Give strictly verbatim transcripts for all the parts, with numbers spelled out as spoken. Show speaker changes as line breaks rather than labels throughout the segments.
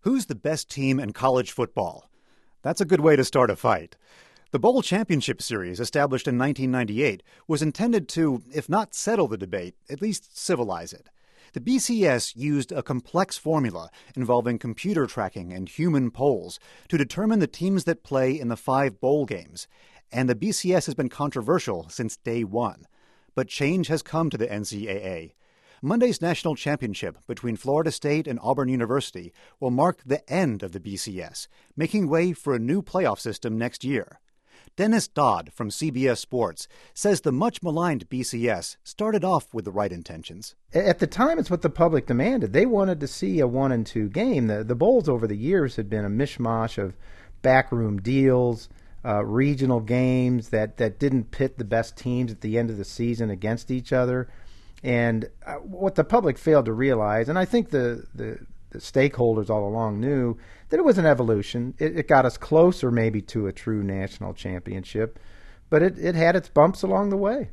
Who's the best team in college football? That's a good way to start a fight. The Bowl Championship Series, established in nineteen ninety-eight, was intended to, if not settle the debate, at least civilize it. The B C S used a complex formula involving computer tracking and human polls to determine the teams that play in the five bowl games, and the B C S has been controversial since day one. But change has come to the N C double A. Monday's national championship between Florida State and Auburn University will mark the end of the B C S, making way for a new playoff system next year. Dennis Dodd from C B S Sports says the much-maligned B C S started off with the right intentions.
At the time, it's what the public demanded. They wanted to see a one and two game. The, the bowls over the years had been a mishmash of backroom deals, uh, regional games that, that didn't pit the best teams at the end of the season against each other. And uh, what the public failed to realize, and I think the, the, the stakeholders all along knew, that it was an evolution. It, it got us closer maybe to a true national championship, but it, it had its bumps along the way.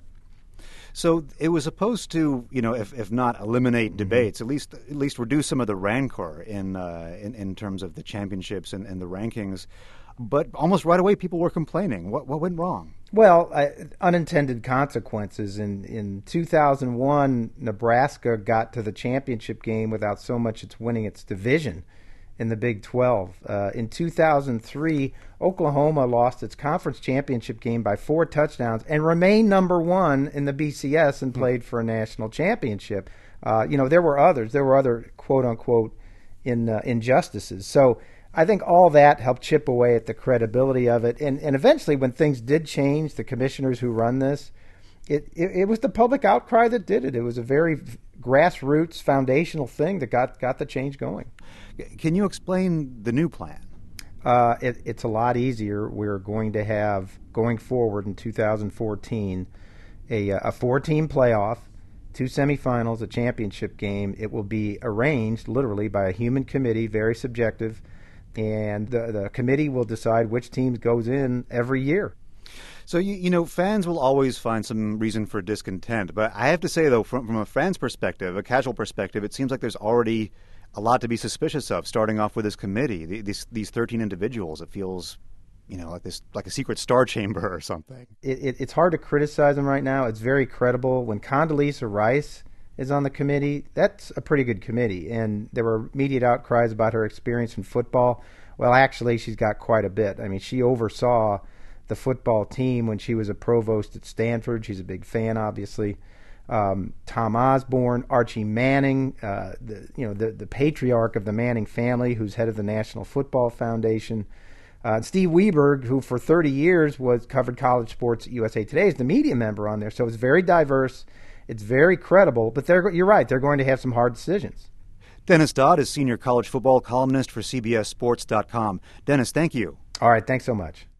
So it was supposed to, you know, if if not eliminate mm-hmm. debates, at least at least reduce some of the rancor in uh, in, in terms of the championships and, and the rankings. But almost right away, people were complaining. What what went wrong?
Well, uh, unintended consequences. In in two thousand one, Nebraska got to the championship game without so much as winning its division in the Big twelve. Uh, in two thousand three, Oklahoma lost its conference championship game by four touchdowns and remained number one in the B C S and played for a national championship. Uh, you know, there were others. There were other quote-unquote in, uh, injustices. So I think all that helped chip away at the credibility of it. And, and eventually, when things did change, the commissioners who run this, it, it, it was the public outcry that did it. It was a very grassroots, foundational thing that got, got the change going.
Can you explain the new plan?
Uh, it, it's a lot easier. We're going to have, going forward in two thousand fourteen, a, a four-team playoff, two semifinals, a championship game. It will be arranged literally by a human committee, very subjective, and the, the committee will decide which team goes in every year.
So, you, you know, fans will always find some reason for discontent. But I have to say, though, from, from a fan's perspective, a casual perspective, it seems like there's already a lot to be suspicious of, starting off with this committee, these these thirteen individuals. It feels, you know, like this, like a secret star chamber or something.
It, it, it's hard to criticize them right now. It's very credible. When Condoleezza Rice is on the committee, that's a pretty good committee. And there were immediate outcries about her experience in football. Well, actually, she's got quite a bit. I mean, she oversaw the football team when she was a provost at Stanford. She's a big fan, obviously. Um, Tom Osborne, Archie Manning, uh, the, you know, the, the patriarch of the Manning family, who's head of the National Football Foundation. Uh, Steve Weberg, who for thirty years was covered college sports at U S A Today, is the media member on there. So it's very diverse. It's very credible. But they're, you're right, they're going to have some hard decisions.
Dennis Dodd is senior college football columnist for C B S Sports dot com. Dennis, thank you.
All right, thanks so much.